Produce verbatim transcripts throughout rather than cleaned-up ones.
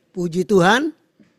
Puji Tuhan.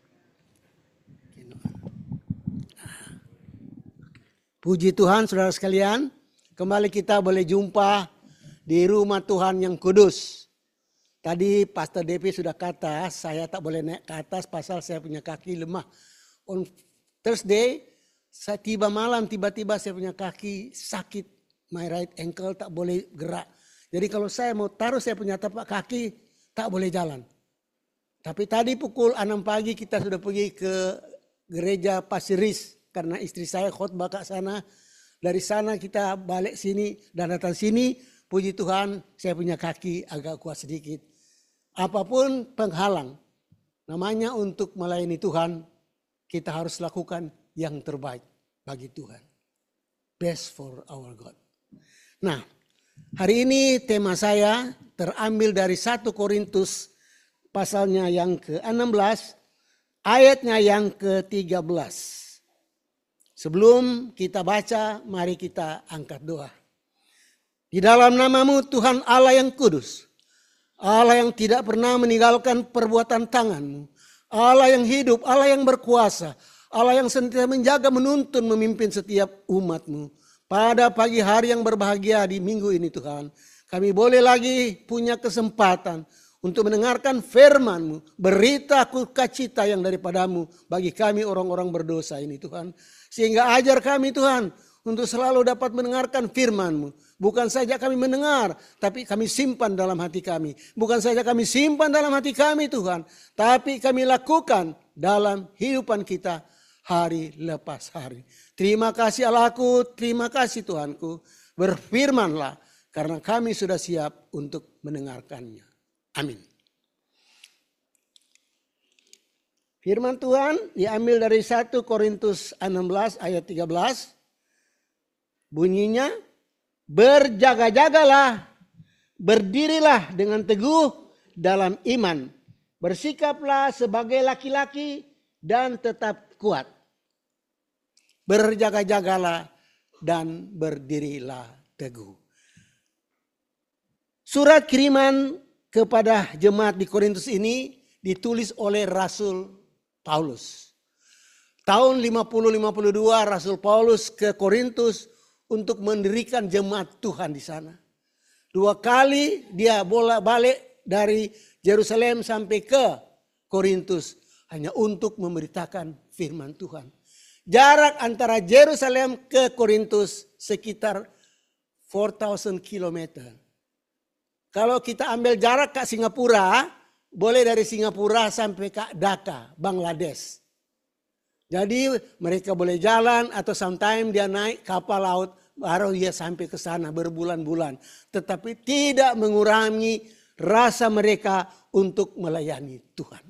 Puji Tuhan saudara sekalian. Kembali kita boleh jumpa di rumah Tuhan yang kudus. Tadi Pastor Devi sudah kata saya tak boleh naik ke atas pasal saya punya kaki lemah. On Thursday saya tiba malam tiba-tiba saya punya kaki sakit. My right ankle tak boleh gerak. Jadi kalau saya mau taruh saya punya tapak kaki tak boleh jalan. Tapi tadi pukul enam pagi kita sudah pergi ke gereja Pasiris. Karena istri saya khotbah ke sana. Dari sana kita balik sini dan datang sini. Puji Tuhan saya punya kaki agak kuat sedikit. Apapun penghalang. Namanya untuk melayani Tuhan. Kita harus lakukan yang terbaik bagi Tuhan. Best for our God. Nah, hari ini tema saya terambil dari satu Korintus pasalnya yang ke enam belas, ayatnya yang ke tiga belas. Sebelum kita baca, mari kita angkat doa. Di dalam namamu Tuhan Allah yang kudus, Allah yang tidak pernah meninggalkan perbuatan tanganmu, Allah yang hidup, Allah yang berkuasa, Allah yang senantiasa menjaga, menuntun, memimpin setiap umatmu. Pada pagi hari yang berbahagia di minggu ini Tuhan, kami boleh lagi punya kesempatan untuk mendengarkan firman-Mu, berita sukacita yang daripadamu bagi kami orang-orang berdosa ini Tuhan. Sehingga ajar kami Tuhan untuk selalu dapat mendengarkan firman-Mu. Bukan saja kami mendengar, tapi kami simpan dalam hati kami. Bukan saja kami simpan dalam hati kami Tuhan, tapi kami lakukan dalam kehidupan kita hari lepas hari. Terima kasih Allahku, terima kasih Tuhanku. Berfirmanlah karena kami sudah siap untuk mendengarkannya. Amin. Firman Tuhan diambil dari satu Korintus enam belas ayat tiga belas. Bunyinya, berjaga-jagalah, berdirilah dengan teguh dalam iman. Bersikaplah sebagai laki-laki dan tetap kuat. Berjaga-jagalah dan berdirilah teguh. Surat kiriman kepada jemaat di Korintus ini ditulis oleh Rasul Paulus. Tahun lima puluh lima puluh dua Rasul Paulus ke Korintus untuk mendirikan jemaat Tuhan di sana. Dua kali dia bolak-balik dari Yerusalem sampai ke Korintus hanya untuk memberitakan firman Tuhan. Jarak antara Yerusalem ke Korintus sekitar empat ribu kilometer. Kalau kita ambil jarak ke Singapura, boleh dari Singapura sampai ke Dhaka, Bangladesh. Jadi mereka boleh jalan atau sometimes dia naik kapal laut baru dia sampai ke sana berbulan-bulan. Tetapi tidak mengurangi rasa mereka untuk melayani Tuhan.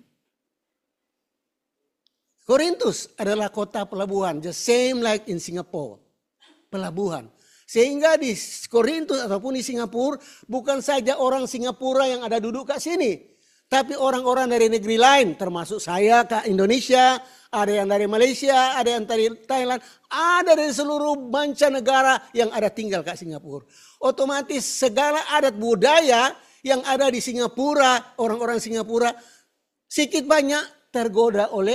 Korintus adalah kota pelabuhan, the same like in Singapore. Pelabuhan. Sehingga di Korintus ataupun di Singapura bukan saja orang Singapura yang ada duduk ke sini. Tapi orang-orang dari negeri lain termasuk saya ke Indonesia, ada yang dari Malaysia, ada yang dari Thailand, ada dari seluruh mancanegara yang ada tinggal ke Singapura. Otomatis segala adat budaya yang ada di Singapura, orang-orang Singapura sedikit banyak tergoda oleh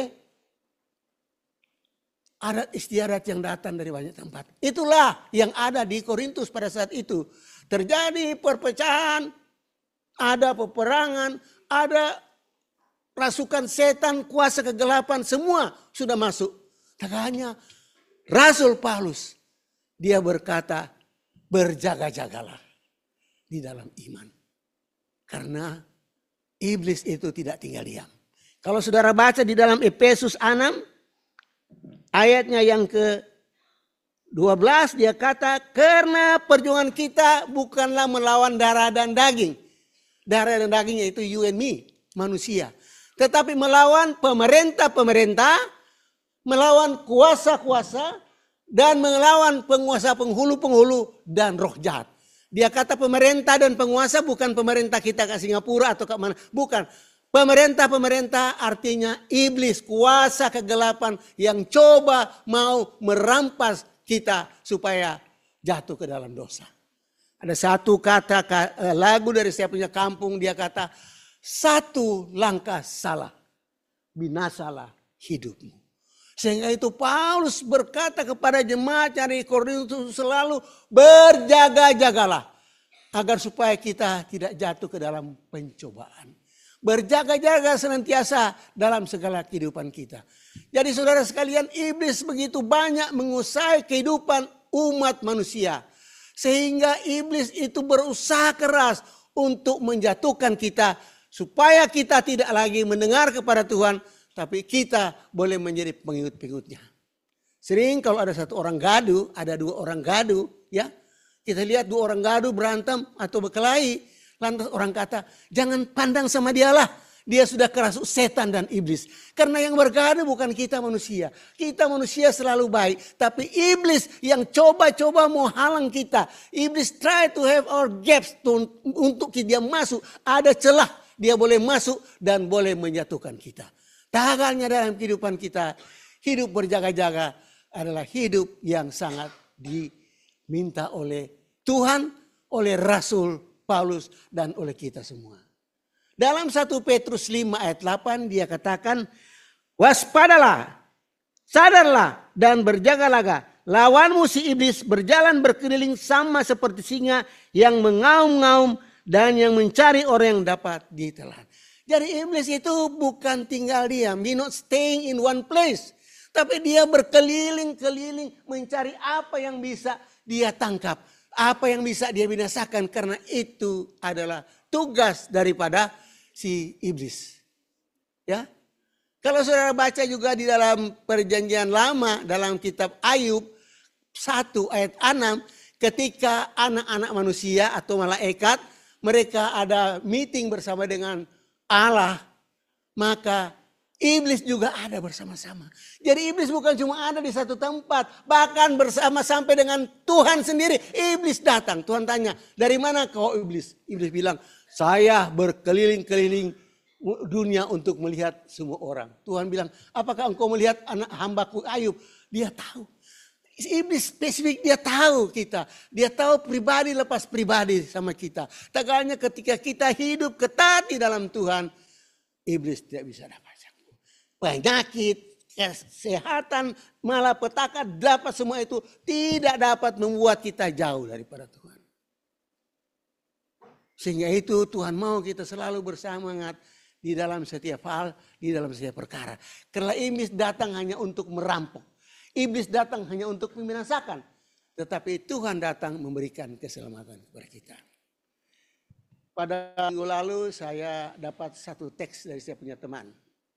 adat istiadat yang datang dari banyak tempat. Itulah yang ada di Korintus pada saat itu. Terjadi perpecahan, ada peperangan, ada rasukan setan, kuasa kegelapan, semua sudah masuk. Tak hanya Rasul Paulus, dia berkata berjaga-jagalah di dalam iman. Karena iblis itu tidak tinggal diam. Kalau saudara baca di dalam Efesus enam, ayatnya yang ke dua belas dia kata, karena perjuangan kita bukanlah melawan darah dan daging. Darah dan dagingnya itu you and me, manusia. Tetapi melawan pemerintah-pemerintah, melawan kuasa-kuasa, dan melawan penguasa penghulu-penghulu dan roh jahat. Dia kata pemerintah dan penguasa bukan pemerintah kita ke Singapura atau ke mana. Bukan. Pemerintah-pemerintah artinya iblis, kuasa kegelapan yang coba mau merampas kita supaya jatuh ke dalam dosa. Ada satu kata lagu dari saya punya kampung, dia kata satu langkah salah binasalah hidupmu. Sehingga itu Paulus berkata kepada jemaat di Korintus selalu berjaga-jagalah. Agar supaya kita tidak jatuh ke dalam pencobaan. Berjaga-jaga senantiasa dalam segala kehidupan kita. Jadi saudara sekalian, iblis begitu banyak menguasai kehidupan umat manusia. Sehingga iblis itu berusaha keras untuk menjatuhkan kita. Supaya kita tidak lagi mendengar kepada Tuhan. Tapi kita boleh menjadi pengikut-pengikutnya. Sering kalau ada satu orang gaduh, ada dua orang gaduh, ya. Kita lihat dua orang gaduh berantem atau berkelahi. Lantas orang kata, jangan pandang sama dialah. Dia sudah kerasuk setan dan iblis. Karena yang bergaduh bukan kita manusia. Kita manusia selalu baik. Tapi iblis yang coba-coba mau halang kita. Iblis try to have our gaps to, untuk dia masuk. Ada celah, dia boleh masuk dan boleh menjatuhkan kita. Tagalnya dalam kehidupan kita, hidup berjaga-jaga adalah hidup yang sangat diminta oleh Tuhan, oleh Rasul Paulus dan oleh kita semua. Dalam satu Petrus lima ayat delapan dia katakan, waspadalah, sadarlah dan berjaga-jaga. Lawanmu si iblis berjalan berkeliling sama seperti singa yang mengaum-ngaum dan yang mencari orang yang dapat ditelan. Jadi iblis itu bukan tinggal diam. He not staying in one place. Tapi dia berkeliling-keliling mencari apa yang bisa dia tangkap. Apa yang bisa dia binasakan. Karena itu adalah tugas daripada si iblis. Ya. Kalau saudara baca juga di dalam perjanjian lama. Dalam kitab Ayub satu ayat enam. Ketika anak-anak manusia atau malaikat. Mereka ada meeting bersama dengan Allah, maka iblis juga ada bersama-sama. Jadi iblis bukan cuma ada di satu tempat, bahkan bersama sampai dengan Tuhan sendiri. Iblis datang, Tuhan tanya, dari mana kau iblis? Iblis bilang, saya berkeliling-keliling dunia untuk melihat semua orang. Tuhan bilang, apakah engkau melihat anak hambaku Ayub? Dia tahu. Iblis spesifik, dia tahu kita. Dia tahu pribadi lepas pribadi sama kita. Tagalnya ketika kita hidup ketat di dalam Tuhan, iblis tidak bisa dapat campur. Penyakit, kesehatan, malapetaka, dapat semua itu tidak dapat membuat kita jauh daripada Tuhan. Sehingga itu Tuhan mau kita selalu bersemangat di dalam setiap hal, di dalam setiap perkara. Karena iblis datang hanya untuk merampok. Iblis datang hanya untuk membinasakan. Tetapi Tuhan datang memberikan keselamatan kepada kita. Pada minggu lalu saya dapat satu teks dari saya punya teman.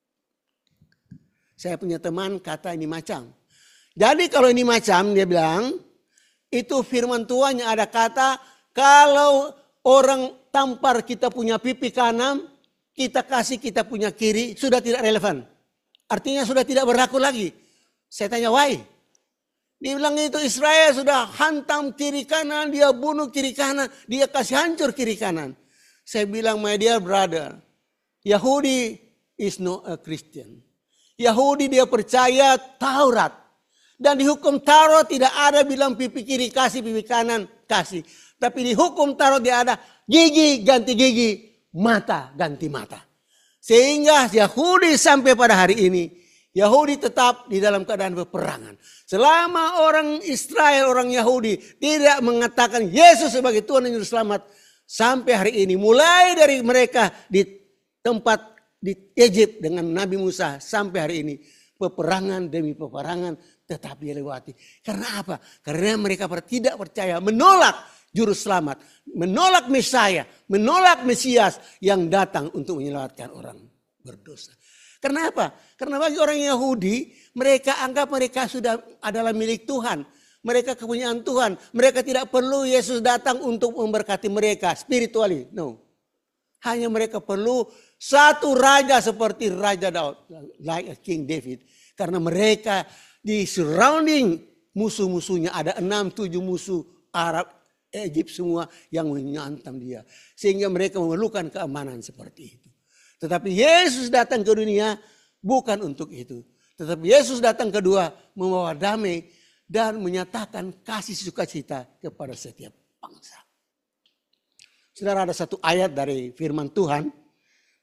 Saya punya teman kata ini macam. Jadi kalau ini macam dia bilang. Itu firman Tuhan yang ada kata. Kalau orang tampar kita punya pipi kanan. Kita kasih kita punya kiri. Sudah tidak relevan. Artinya sudah tidak berlaku lagi. Saya tanya, why? Dia bilang itu Israel sudah hantam kiri kanan, dia bunuh kiri kanan, dia kasih hancur kiri kanan. Saya bilang, my dear brother, Yahudi is not a Christian. Yahudi dia percaya Taurat. Dan di hukum Taurat tidak ada bilang pipi kiri kasih, pipi kanan kasih. Tapi di hukum Taurat dia ada gigi ganti gigi, mata ganti mata. Sehingga Yahudi sampai pada hari ini, Yahudi tetap di dalam keadaan peperangan. Selama orang Israel, orang Yahudi tidak mengatakan Yesus sebagai Tuhan dan Juru Selamat. Sampai hari ini mulai dari mereka di tempat di Egypt dengan Nabi Musa sampai hari ini. Peperangan demi peperangan tetap dilewati. Karena apa? Karena mereka tidak percaya, menolak Juru Selamat. Menolak Mesaya, menolak Mesias yang datang untuk menyelamatkan orang berdosa. Karena apa? Karena bagi orang Yahudi, mereka anggap mereka sudah adalah milik Tuhan. Mereka kepunyaan Tuhan. Mereka tidak perlu Yesus datang untuk memberkati mereka spiritually. No. Hanya mereka perlu satu raja seperti Raja Daud. Like a King David. Karena mereka di surrounding musuh-musuhnya. Ada enam tujuh musuh Arab, Egypt semua yang menyantam dia. Sehingga mereka memerlukan keamanan seperti itu. Tetapi Yesus datang ke dunia bukan untuk itu. Tetapi Yesus datang kedua membawa damai dan menyatakan kasih sukacita kepada setiap bangsa. Saudara, ada satu ayat dari firman Tuhan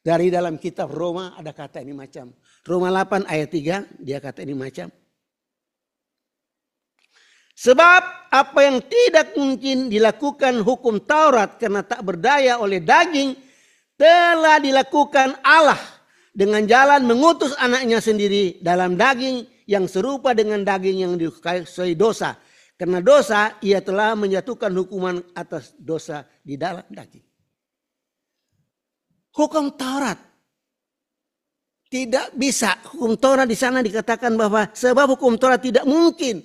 Dari dalam kitab Roma ada kata ini macam. Roma delapan ayat tiga dia kata ini macam. Sebab apa yang tidak mungkin dilakukan hukum Taurat karena tak berdaya oleh daging, telah dilakukan Allah dengan jalan mengutus anaknya sendiri dalam daging yang serupa dengan daging yang dikuasai dosa. Karena dosa ia telah menjatuhkan hukuman atas dosa di dalam daging. Hukum Taurat tidak bisa. Hukum Taurat di sana dikatakan bahwa sebab hukum Taurat tidak mungkin.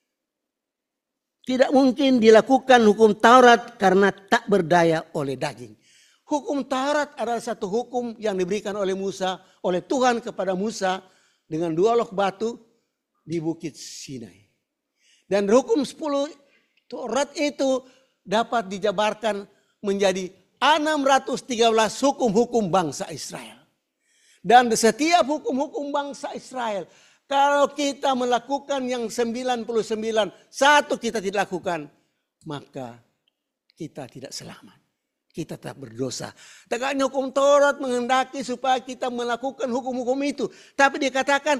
Tidak mungkin dilakukan hukum Taurat karena tak berdaya oleh daging. Hukum Taurat adalah satu hukum yang diberikan oleh Musa, oleh Tuhan kepada Musa dengan dua lok batu di Bukit Sinai. Dan hukum sepuluh Taurat itu dapat dijabarkan menjadi enam ratus tiga belas hukum-hukum bangsa Israel. Dan setiap hukum-hukum bangsa Israel, kalau kita melakukan yang sembilan puluh sembilan, satu kita tidak lakukan, maka kita tidak selamat. Kita tetap berdosa. Tegaknya hukum Taurat menghendaki supaya kita melakukan hukum-hukum itu. Tapi dikatakan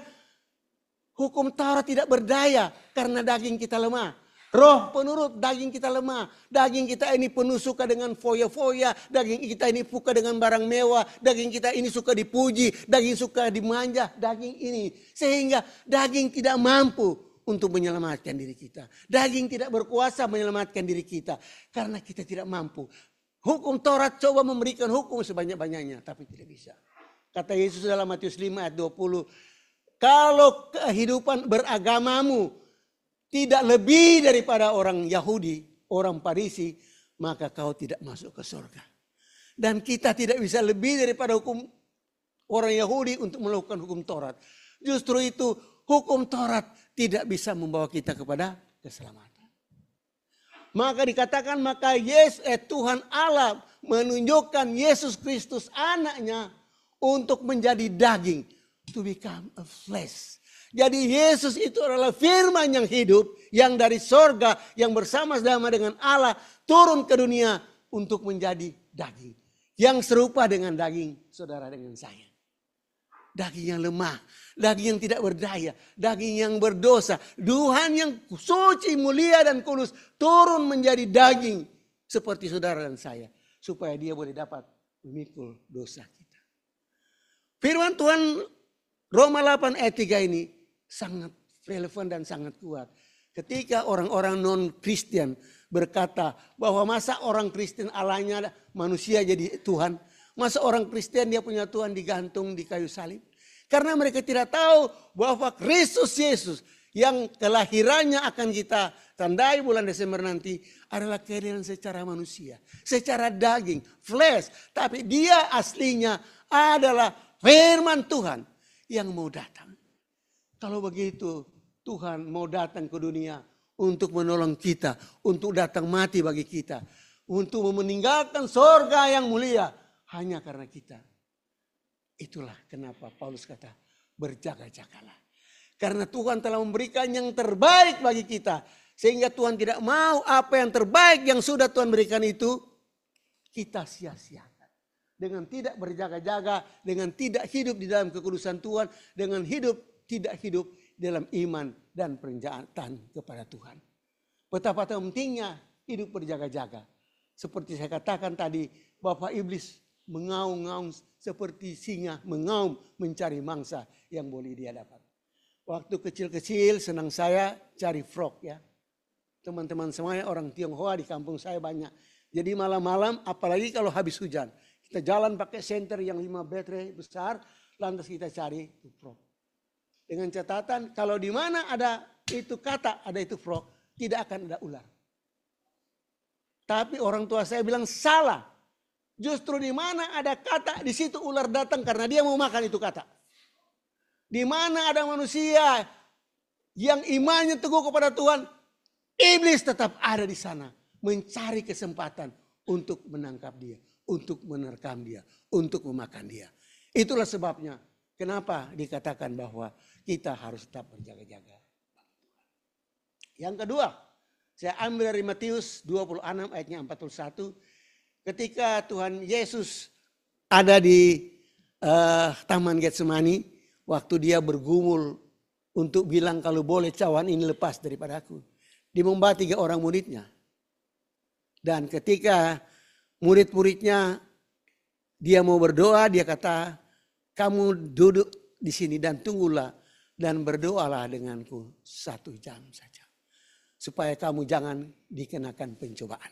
hukum Taurat tidak berdaya karena daging kita lemah. Roh penurut, daging kita lemah. Daging kita ini penuh suka dengan foya-foya. Daging kita ini suka dengan barang mewah. Daging kita ini suka dipuji. Daging suka dimanja. Daging ini. Sehingga daging tidak mampu untuk menyelamatkan diri kita. Daging tidak berkuasa menyelamatkan diri kita. Karena kita tidak mampu. Hukum Taurat coba memberikan hukum sebanyak-banyaknya. Tapi tidak bisa. Kata Yesus dalam Matius lima ayat dua puluh. Kalau kehidupan beragamamu tidak lebih daripada orang Yahudi, orang Farisi, maka kau tidak masuk ke surga. Dan kita tidak bisa lebih daripada hukum orang Yahudi untuk melakukan hukum Taurat. Justru itu hukum Taurat tidak bisa membawa kita kepada keselamatan. Maka dikatakan maka Yesus eh, Tuhan Allah menunjukkan Yesus Kristus anaknya untuk menjadi daging. To become a flesh. Jadi Yesus itu adalah firman yang hidup, yang dari sorga, yang bersama-sama dengan Allah turun ke dunia untuk menjadi daging. Yang serupa dengan daging saudara dengan saya. Daging yang lemah, daging yang tidak berdaya, daging yang berdosa. Tuhan yang suci, mulia dan kudus turun menjadi daging seperti saudara dan saya. Supaya dia boleh dapat memikul dosa kita. Firman Tuhan Roma delapan ayat tiga ini sangat relevan dan sangat kuat. Ketika orang-orang non-Kristen berkata bahwa masa orang Kristen Allahnya manusia jadi Tuhan. Masa orang Kristen dia punya Tuhan digantung di kayu salib. Karena mereka tidak tahu bahwa Kristus Yesus yang kelahirannya akan kita tandai bulan Desember nanti adalah kelahiran secara manusia. Secara daging, flesh. Tapi dia aslinya adalah firman Tuhan yang mau datang. Kalau begitu Tuhan mau datang ke dunia untuk menolong kita. Untuk datang mati bagi kita. Untuk meninggalkan sorga yang mulia. Hanya karena kita. Itulah kenapa Paulus kata berjaga-jagalah. Karena Tuhan telah memberikan yang terbaik bagi kita. Sehingga Tuhan tidak mau apa yang terbaik yang sudah Tuhan berikan itu kita sia-siakan. Dengan tidak berjaga-jaga, dengan tidak hidup di dalam kekudusan Tuhan, dengan hidup tidak hidup dalam iman dan perenjaan kepada Tuhan. Betapa pentingnya hidup berjaga-jaga. Seperti saya katakan tadi, bahwa iblis mengaum-ngaum seperti singa, mengaum mencari mangsa yang boleh dia dapat. Waktu kecil-kecil senang saya cari frog ya. Teman-teman semuanya orang Tionghoa di kampung saya banyak. Jadi malam-malam apalagi kalau habis hujan. Kita jalan pakai senter yang lima meter besar, lantas kita cari itu frog. Dengan catatan kalau di mana ada itu kata, ada itu frog, tidak akan ada ular. Tapi orang tua saya bilang salah. Justru di mana ada kata, di situ ular datang karena dia mau makan itu kata. Di mana ada manusia yang imannya teguh kepada Tuhan, iblis tetap ada di sana mencari kesempatan untuk menangkap dia. Untuk menerkam dia, untuk memakan dia. Itulah sebabnya kenapa dikatakan bahwa kita harus tetap berjaga-jaga. Yang kedua, saya ambil dari Matius dua puluh enam ayatnya empat puluh satu. Ketika Tuhan Yesus ada di uh, Taman Getsemani waktu dia bergumul untuk bilang kalau boleh cawan ini lepas daripada aku. Dia membawa tiga orang muridnya. Dan ketika murid-muridnya dia mau berdoa, dia kata, kamu duduk di sini dan tunggulah dan berdoalah denganku satu jam saja. Supaya kamu jangan dikenakan pencobaan.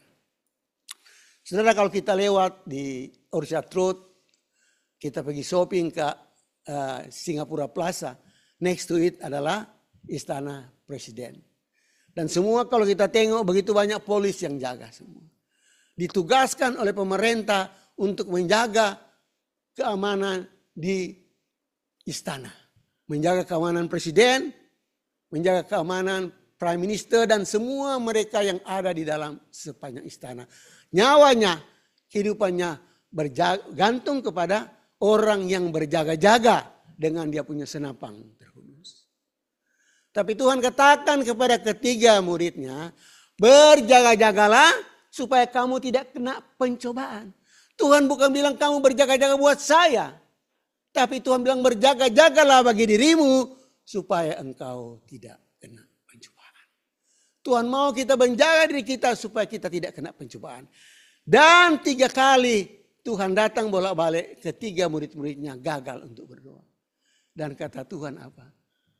Saudara, kalau kita lewat di Orchard Road, kita pergi shopping ke uh, Singapura Plaza, next to it adalah Istana Presiden. Dan semua kalau kita tengok begitu banyak polis yang jaga semua. Ditugaskan oleh pemerintah untuk menjaga keamanan di istana. Menjaga keamanan presiden, menjaga keamanan prime minister dan semua mereka yang ada di dalam sepanjang istana. Nyawanya, kehidupannya bergantung kepada orang yang berjaga-jaga dengan dia punya senapang terkudus. Tapi Tuhan katakan kepada ketiga muridnya, berjaga-jagalah supaya kamu tidak kena pencobaan. Tuhan bukan bilang kamu berjaga-jaga buat saya. Tapi Tuhan bilang berjaga-jagalah bagi dirimu supaya engkau tidak kena pencobaan. Tuhan mau kita menjaga diri kita supaya kita tidak kena pencobaan. Dan tiga kali Tuhan datang bolak-balik, ketiga murid-muridnya gagal untuk berdoa. Dan kata Tuhan apa?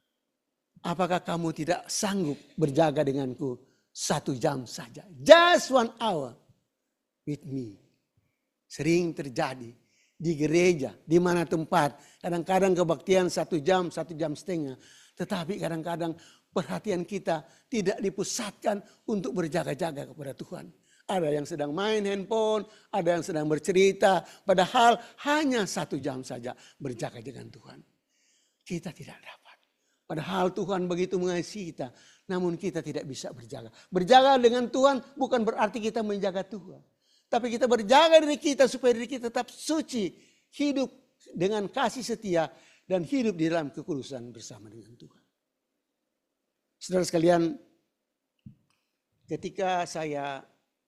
Apakah kamu tidak sanggup berjaga denganku satu jam saja? Just one hour with me. Sering terjadi di gereja, di mana tempat. Kadang-kadang kebaktian satu jam, satu jam setengah. Tetapi kadang-kadang perhatian kita tidak dipusatkan untuk berjaga-jaga kepada Tuhan. Ada yang sedang main handphone, ada yang sedang bercerita. Padahal hanya satu jam saja berjaga dengan Tuhan. Kita tidak dapat. Padahal Tuhan begitu mengasihi kita. Namun kita tidak bisa berjaga. Berjaga dengan Tuhan bukan berarti kita menjaga Tuhan. Tapi kita berjaga diri kita supaya diri kita tetap suci. Hidup dengan kasih setia. Dan hidup di dalam kekudusan bersama dengan Tuhan. Saudara sekalian, ketika saya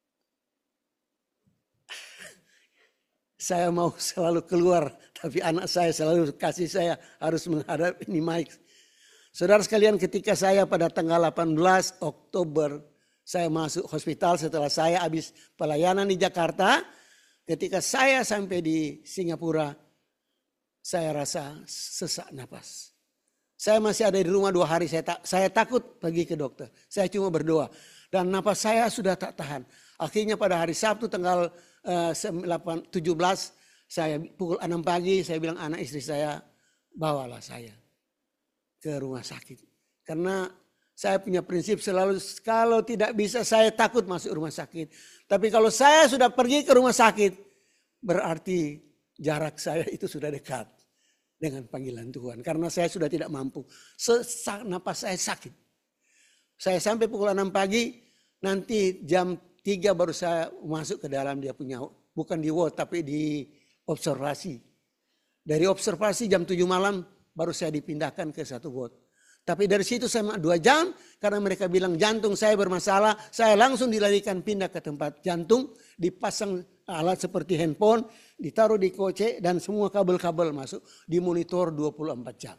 saya mau selalu keluar, tapi anak saya selalu kasih saya harus menghadap ini mic. Saudara sekalian, ketika saya pada tanggal delapan belas Oktober saya masuk hospital setelah saya habis pelayanan di Jakarta. Ketika saya sampai di Singapura, saya rasa sesak napas. Saya masih ada di rumah dua hari, saya, tak, saya takut pergi ke dokter. Saya cuma berdoa dan napas saya sudah tak tahan. Akhirnya pada hari Sabtu tanggal uh, tujuh belas, saya pukul enam pagi saya bilang anak istri saya, bawalah saya ke rumah sakit. Karena saya punya prinsip selalu kalau tidak bisa saya takut masuk rumah sakit. Tapi kalau saya sudah pergi ke rumah sakit berarti jarak saya itu sudah dekat dengan panggilan Tuhan. Karena saya sudah tidak mampu. Sesak napas saya sakit. Saya sampai pukul enam pagi, nanti jam tiga baru saya masuk ke dalam dia punya, bukan di ward tapi di observasi. Dari observasi jam tujuh malam baru saya dipindahkan ke satu ward. Tapi dari situ saya dua jam karena mereka bilang jantung saya bermasalah. Saya langsung dilarikan pindah ke tempat jantung. Dipasang alat seperti handphone. Ditaruh di koce dan semua kabel-kabel masuk. Dimonitor dua puluh empat jam.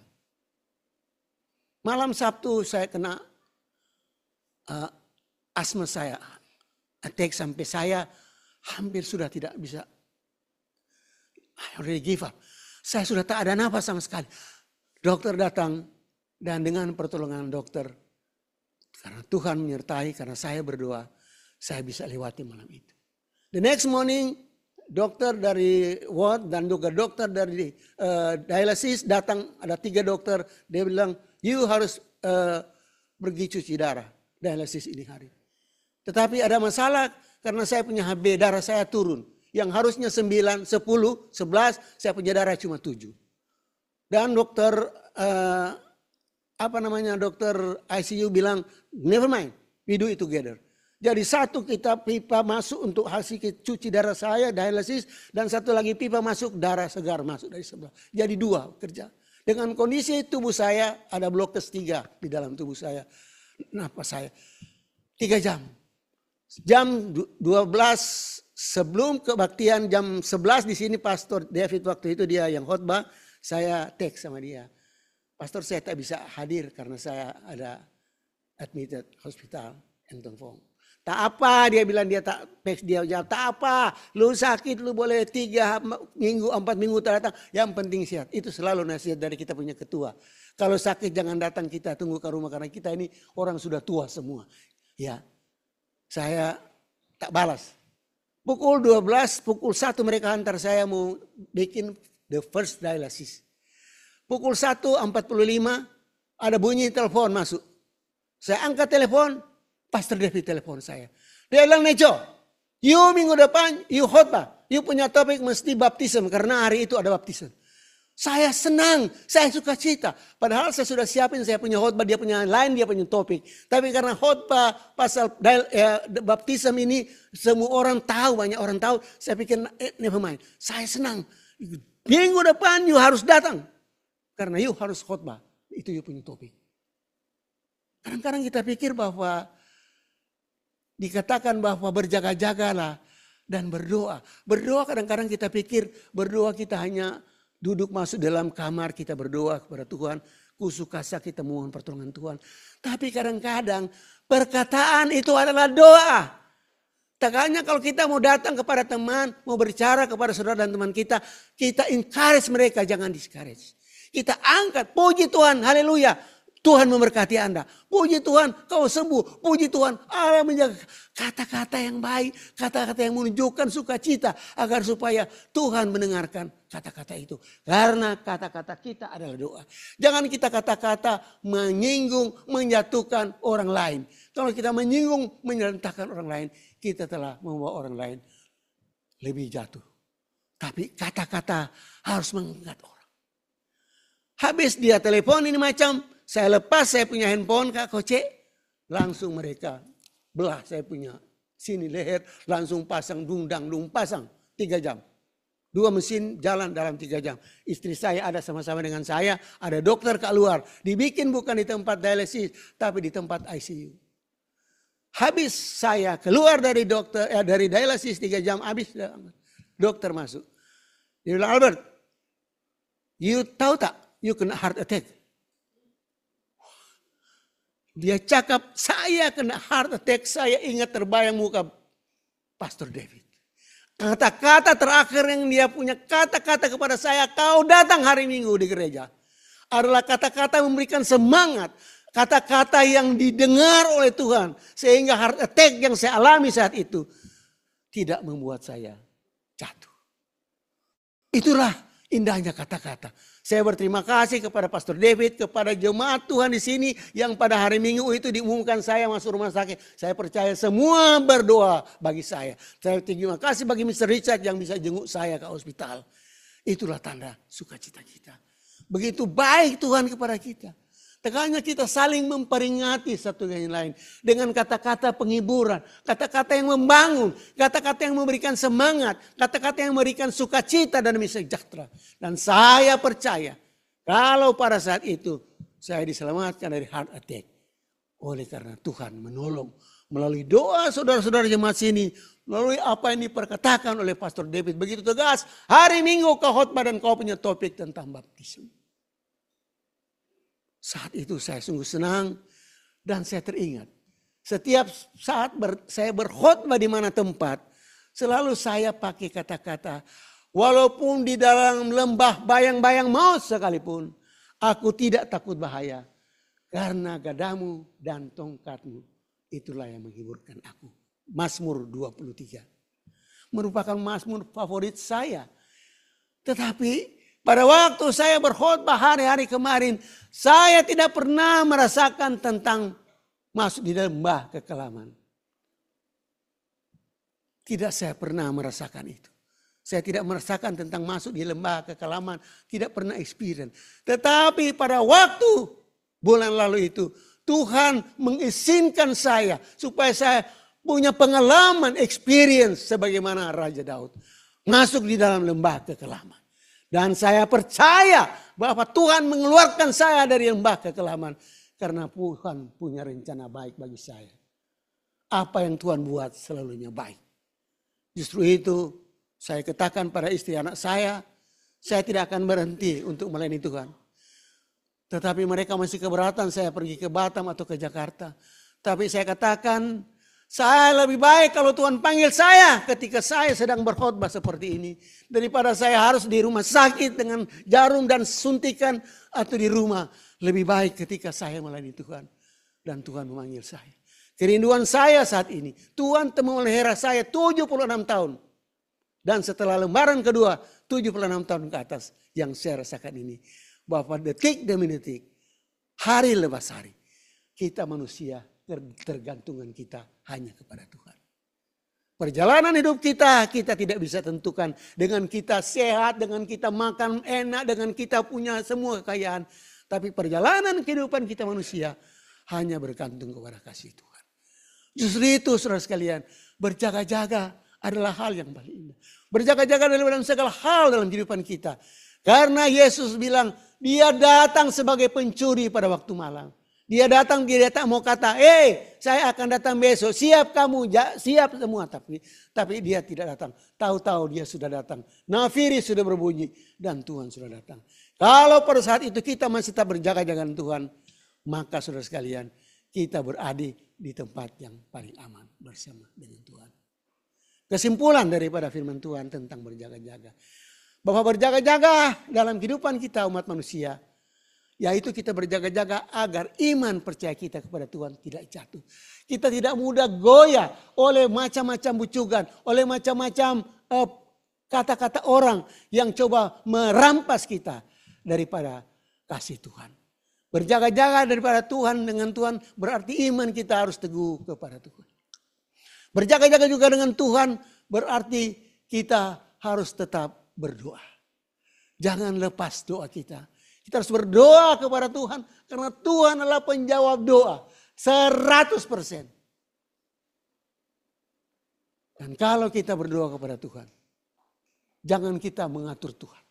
Malam Sabtu saya kena uh, asma saya. Attack sampai saya hampir sudah tidak bisa. I already give up. Saya sudah tak ada nafas sama sekali. Dokter datang dan dengan pertolongan dokter, karena Tuhan menyertai, karena saya berdoa, saya bisa lewati malam itu. The next morning, dokter dari ward dan juga dokter dari uh, dialisis datang, ada tiga dokter, dia bilang, you harus uh, pergi cuci darah, dialisis ini hari. Tetapi ada masalah karena saya punya H B, darah saya turun. Yang harusnya sembilan, sepuluh, sebelas, saya punya darah cuma tujuh. Dan dokter uh, apa namanya dokter I C U bilang never mind, we do it together. Jadi satu kita pipa masuk untuk hasil cuci darah saya dialisis dan satu lagi pipa masuk darah segar masuk dari sebelah. Jadi dua kerja. Dengan kondisi tubuh saya ada blokes tiga di dalam tubuh saya. Napas saya tiga jam. Jam dua belas sebelum kebaktian jam sebelas di sini Pastor David waktu itu dia yang khotbah, saya teks sama dia. Pastor saya tak bisa hadir karena saya ada admitted hospital Entong Fong. Tak apa dia bilang, dia tak teks, dia jawab tak apa, lu sakit lu boleh tiga minggu empat minggu tak datang, yang penting sehat. Itu selalu nasihat dari kita punya ketua. Kalau sakit jangan datang, kita tunggu ke rumah karena kita ini orang sudah tua semua. Ya, saya tak balas. Pukul dua belas, pukul satu mereka hantar saya mau bikin the first dialysis. Pukul satu empat puluh lima ada bunyi telepon masuk. Saya angkat telepon, Pastor David telepon saya. Dia bilang, Neco, you minggu depan, you khotbah. You punya topik mesti baptism, karena hari itu ada baptism. Saya senang, saya suka cita. Padahal saya sudah siapin, saya punya khotbah, dia punya lain, dia punya topik. Tapi karena khotbah pasal eh, baptism ini, semua orang tahu, banyak orang tahu. Saya pikir, eh, never mind. Saya senang. Minggu depan you harus datang. Karena you harus khotbah. Itu you punya topik. Kadang-kadang kita pikir bahwa dikatakan bahwa berjaga-jagalah dan berdoa. Berdoa kadang-kadang kita pikir berdoa kita hanya duduk masuk dalam kamar kita berdoa kepada Tuhan. Kusukasa kita mohon pertolongan Tuhan. Tapi kadang-kadang perkataan itu adalah doa. Tak hanya kalau kita mau datang kepada teman, mau berbicara kepada saudara dan teman kita, kita encourage mereka, jangan discourage. Kita angkat, puji Tuhan, haleluya. Tuhan memberkati Anda. Puji Tuhan kau sembuh. Puji Tuhan Allah menjaga. Kata-kata yang baik. Kata-kata yang menunjukkan sukacita. Agar supaya Tuhan mendengarkan kata-kata itu. Karena kata-kata kita adalah doa. Jangan kita kata-kata menyinggung, menjatuhkan orang lain. Kalau kita menyinggung, menyerentahkan orang lain. Kita telah membawa orang lain lebih jatuh. Tapi kata-kata harus mengangkat orang. Habis dia telepon ini macam. Saya lepas saya punya handphone Kak Koce. Langsung mereka belah saya punya sini leher. Langsung pasang dungdang dung pasang. Tiga jam. Dua mesin jalan dalam tiga jam. Istri saya ada sama-sama dengan saya. Ada dokter keluar. Dibikin bukan di tempat dialisis. Tapi di tempat I C U. Habis saya keluar dari dokter eh, dari dialisis tiga jam. Habis dokter masuk. Dia bilang, Albert. You tahu tak? You kena heart attack. Dia cakap, saya kena heart attack, saya ingat terbayang muka Pastor David. Kata-kata terakhir yang dia punya, kata-kata kepada saya, kau datang hari Minggu di gereja. Adalah kata-kata memberikan semangat. Kata-kata yang didengar oleh Tuhan. Sehingga heart attack yang saya alami saat itu tidak membuat saya jatuh. Itulah indahnya kata-kata. Saya berterima kasih kepada Pastor David, kepada jemaat Tuhan di sini yang pada hari Minggu itu diumumkan saya masuk rumah sakit. Saya percaya semua berdoa bagi saya. Saya terima kasih bagi mister Richard yang bisa jenguk saya ke hospital. Itulah tanda sukacita kita. Begitu baik Tuhan kepada kita. Tegaknya kita saling memperingati satu dengan yang lain. Dengan kata-kata penghiburan. Kata-kata yang membangun. Kata-kata yang memberikan semangat. Kata-kata yang memberikan sukacita dan sejahtera. Dan saya percaya. Kalau pada saat itu saya diselamatkan dari heart attack. Oleh karena Tuhan menolong. Melalui doa saudara-saudara jemaat sini. Melalui apa yang diperkatakan oleh Pastor David. Begitu tegas. Hari Minggu kau khotbah dan kau punya topik tentang baptisme. Saat itu saya sungguh senang dan saya teringat. Setiap saat ber, saya berkhotbah di mana tempat, selalu saya pakai kata-kata, walaupun di dalam lembah bayang-bayang maut sekalipun, aku tidak takut bahaya. Karena gadamu dan tongkatmu, itulah yang menghiburkan aku. Mazmur dua puluh tiga. Merupakan mazmur favorit saya. Tetapi pada waktu saya berkhotbah hari-hari kemarin, saya tidak pernah merasakan tentang masuk di dalam lembah kekelaman. Tidak, saya pernah merasakan itu. Saya tidak merasakan tentang masuk di lembah kekelaman, tidak pernah experience. Tetapi pada waktu bulan lalu itu, Tuhan mengizinkan saya supaya saya punya pengalaman, experience sebagaimana Raja Daud masuk di dalam lembah kekelaman. Dan saya percaya bahwa Tuhan mengeluarkan saya dari lembah kekelaman. Karena Tuhan punya rencana baik bagi saya. Apa yang Tuhan buat selalunya baik. Justru itu saya katakan pada istri anak saya, saya tidak akan berhenti untuk melayani Tuhan. Tetapi mereka masih keberatan saya pergi ke Batam atau ke Jakarta. Tapi saya katakan, saya lebih baik kalau Tuhan panggil saya ketika saya sedang berkhotbah seperti ini. Daripada saya harus di rumah sakit dengan jarum dan suntikan atau di rumah. Lebih baik ketika saya melayani Tuhan. Dan Tuhan memanggil saya. Kerinduan saya saat ini, Tuhan memelihara saya tujuh puluh enam tahun. Dan setelah lembaran kedua, tujuh puluh enam tahun ke atas yang saya rasakan ini. Bahwa detik demi detik, hari lepas hari, kita manusia tergantungan kita hanya kepada Tuhan. Perjalanan hidup kita, kita tidak bisa tentukan dengan kita sehat, dengan kita makan enak, dengan kita punya semua kekayaan. Tapi perjalanan kehidupan kita manusia hanya bergantung kepada kasih Tuhan. Justru itu saudara sekalian, berjaga-jaga adalah hal yang paling indah. Berjaga-jaga dalam segala hal dalam kehidupan kita. Karena Yesus bilang, dia datang sebagai pencuri pada waktu malam. Dia datang, dia datang mau kata, eh saya akan datang besok, siap kamu, siap semua. Tapi tapi dia tidak datang. Tahu-tahu dia sudah datang. Nafiri sudah berbunyi dan Tuhan sudah datang. Kalau pada saat itu kita masih tetap berjaga-jaga dengan Tuhan, maka saudara sekalian, kita berada di tempat yang paling aman bersama dengan Tuhan. Kesimpulan daripada firman Tuhan tentang berjaga-jaga. Bahwa berjaga-jaga dalam kehidupan kita umat manusia. Yaitu kita berjaga-jaga agar iman percaya kita kepada Tuhan tidak jatuh. Kita tidak mudah goyah oleh macam-macam bujukan. Oleh macam-macam uh, kata-kata orang yang coba merampas kita daripada kasih Tuhan. Berjaga-jaga daripada Tuhan dengan Tuhan berarti iman kita harus teguh kepada Tuhan. Berjaga-jaga juga dengan Tuhan berarti kita harus tetap berdoa. Jangan lepas doa kita. Kita harus berdoa kepada Tuhan. Karena Tuhan adalah penjawab doa. seratus persen. Dan kalau kita berdoa kepada Tuhan. Jangan kita mengatur Tuhan.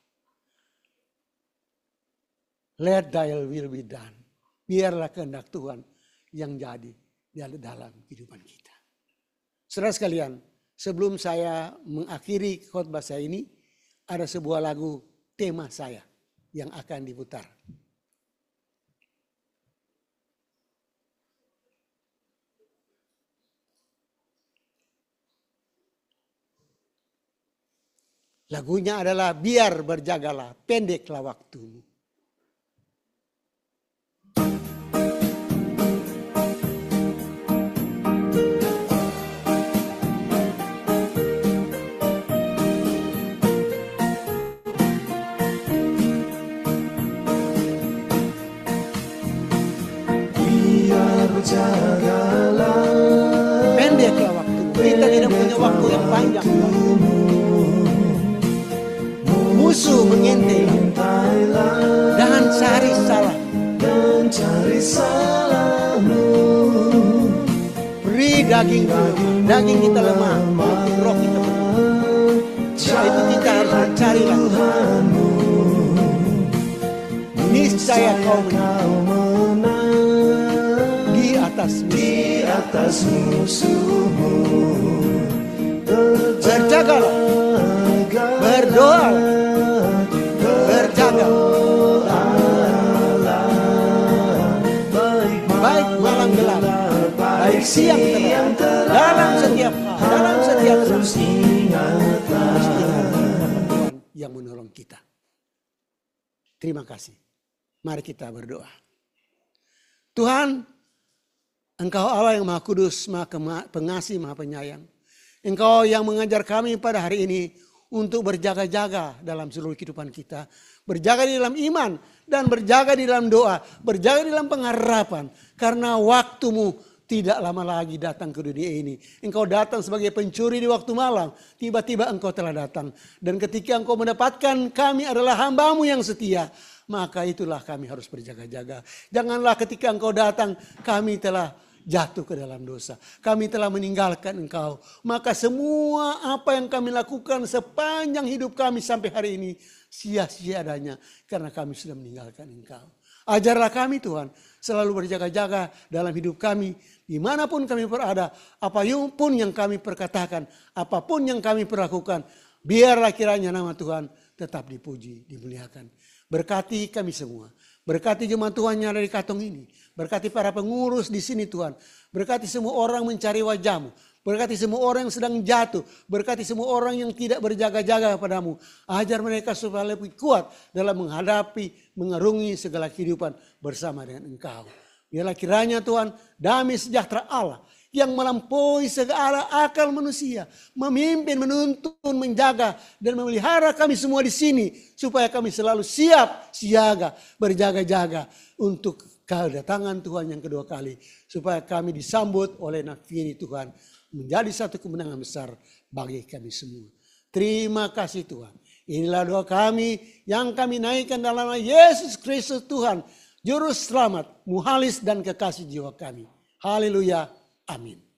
Let thy will be done. Biarlah kehendak Tuhan yang jadi dalam kehidupan kita. Saudara sekalian. Sebelum saya mengakhiri khotbah saya ini. Ada sebuah lagu tema saya yang akan diputar. Lagunya adalah biar berjagalah, pendeklah waktumu. Pendeklah waktu. Kita tidak punya waktu yang panjang. Musuh mengintailah dan cari salah. Dan cari salahmu. Beri daging lemah. Daging kita lemah. Roh kita lemah. Itu kita harus mencari Tuhanmu. Niscaya kau menang. Di atas di atas musuhmu. Berjagalah, berdoa, berjaga. Baik malam gelap, baik siang terang, dalam setiap hal, dalam setiap harus ingat Tuhan yang menolong kita. Terima kasih. Mari kita berdoa. Tuhan, Engkau Allah yang Maha Kudus, Maha Pengasih, Maha Penyayang. Engkau yang mengajar kami pada hari ini untuk berjaga-jaga dalam seluruh kehidupan kita. Berjaga di dalam iman dan berjaga di dalam doa. Berjaga di dalam pengharapan. Karena waktumu tidak lama lagi datang ke dunia ini. Engkau datang sebagai pencuri di waktu malam. Tiba-tiba engkau telah datang. Dan ketika engkau mendapatkan kami adalah hambamu yang setia. Maka itulah kami harus berjaga-jaga. Janganlah ketika engkau datang kami telah jatuh ke dalam dosa. Kami telah meninggalkan engkau. Maka semua apa yang kami lakukan sepanjang hidup kami sampai hari ini sia-sia adanya. Karena kami sudah meninggalkan engkau. Ajarlah kami Tuhan selalu berjaga-jaga dalam hidup kami. Dimanapun kami berada, apapun yang kami perkatakan, apapun yang kami perlakukan, biarlah kiranya nama Tuhan tetap dipuji, dimuliakan. Berkati kami semua. Berkati jemaat Tuhan yang ada di Katong ini. Berkati para pengurus di sini Tuhan. Berkati semua orang mencari wajah-Mu. Berkati semua orang yang sedang jatuh. Berkati semua orang yang tidak berjaga-jaga kepadamu. Ajar mereka supaya lebih kuat dalam menghadapi, mengarungi segala kehidupan bersama dengan Engkau. Biarlah kiranya Tuhan damai sejahtera Allah yang melampaui segala akal manusia. Memimpin, menuntun, menjaga dan memelihara kami semua di sini. Supaya kami selalu siap, siaga, berjaga-jaga untuk kedatangan Tuhan yang kedua kali. Supaya kami disambut oleh nafiri Tuhan. Menjadi satu kemenangan besar bagi kami semua. Terima kasih Tuhan. Inilah doa kami yang kami naikkan dalam nama Yesus Kristus Tuhan. Juru selamat, muhalis dan kekasih jiwa kami. Haleluya. Amin.